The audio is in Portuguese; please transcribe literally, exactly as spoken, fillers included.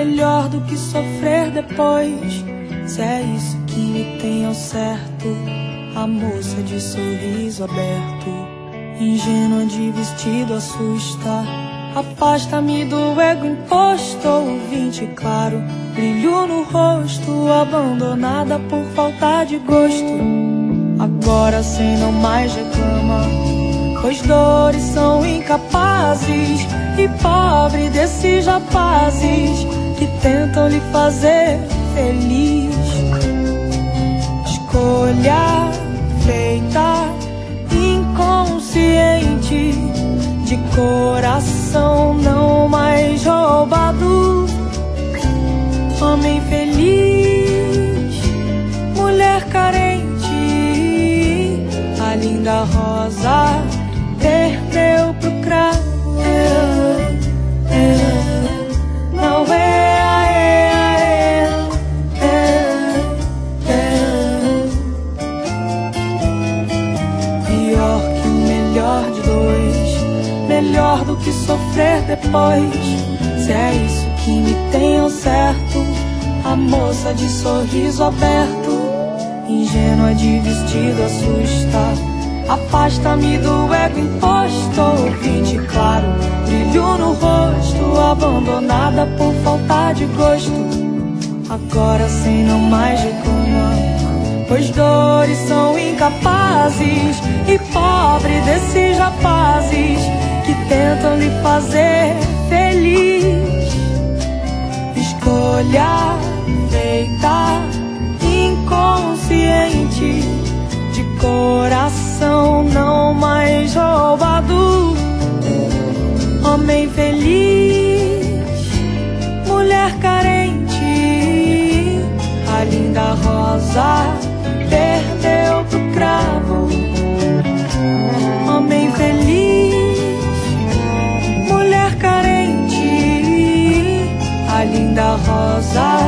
melhor do que sofrer depois. Se é isso que me tem ao certo, a moça de sorriso aberto, ingênua de vestido assusta. Afasta-me do ego imposto, ouvinte claro, brilho no rosto, abandonada por falta de gosto. Agora sem não mais reclama, pois dores são incapazes, e pobre desses rapazes que tentam lhe fazer feliz. Escolha feita inconsciente, de coração não mais roubado. Homem feliz, mulher carente, a linda rosa perdeu pro cravo. Não é, é, é, é, pior que o melhor de dois, melhor do que sofrer depois. Se é isso que me tem ao certo, a moça de sorriso aberto, ingênua de vestido assusta. Afasta-me do ego imposto, ouvinte claro, brilho no rosto, abandonada por falta de gosto. Agora sem não mais reclama, pois dores são incapazes, e pobre desses rapazes que tentam lhe fazer feliz. Escolha feita inconsciente, de coração não mais roubado. Homem feliz, mulher carente, a linda rosa perdeu pro cravo. Homem feliz, mulher carente, a linda rosa